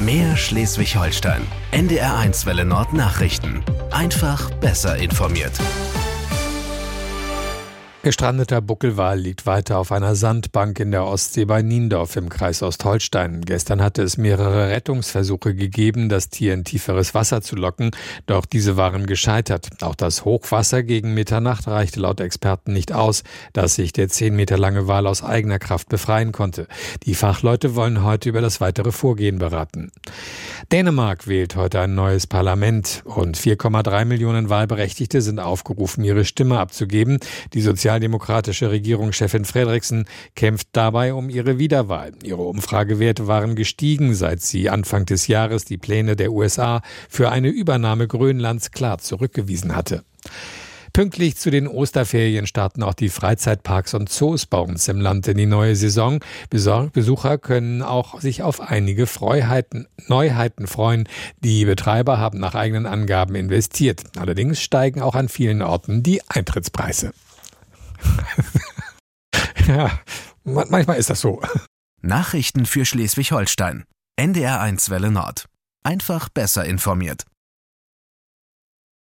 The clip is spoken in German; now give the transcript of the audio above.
Mehr Schleswig-Holstein. NDR1 Welle Nord Nachrichten. Einfach besser informiert. Gestrandeter Buckelwal liegt weiter auf einer Sandbank in der Ostsee bei Niendorf im Kreis Ostholstein. Gestern hatte es mehrere Rettungsversuche gegeben, das Tier in tieferes Wasser zu locken, doch diese waren gescheitert. Auch das Hochwasser gegen Mitternacht reichte laut Experten nicht aus, dass sich der 10 Meter lange Wal aus eigener Kraft befreien konnte. Die Fachleute wollen heute über das weitere Vorgehen beraten. Dänemark wählt heute ein neues Parlament. Rund 4,3 Millionen Wahlberechtigte sind aufgerufen, ihre Stimme abzugeben. Die sozialdemokratische Regierungschefin Frederiksen kämpft dabei um ihre Wiederwahl. Ihre Umfragewerte waren gestiegen, seit sie Anfang des Jahres die Pläne der USA für eine Übernahme Grönlands klar zurückgewiesen hatte. Pünktlich zu den Osterferien starten auch die Freizeitparks und Zoos bei uns im Land in die neue Saison. Besucher können auch sich auf einige Neuheiten freuen. Die Betreiber haben nach eigenen Angaben investiert. Allerdings steigen auch an vielen Orten die Eintrittspreise. Ja, manchmal ist das so. Nachrichten für Schleswig-Holstein. NDR1 Welle Nord. Einfach besser informiert.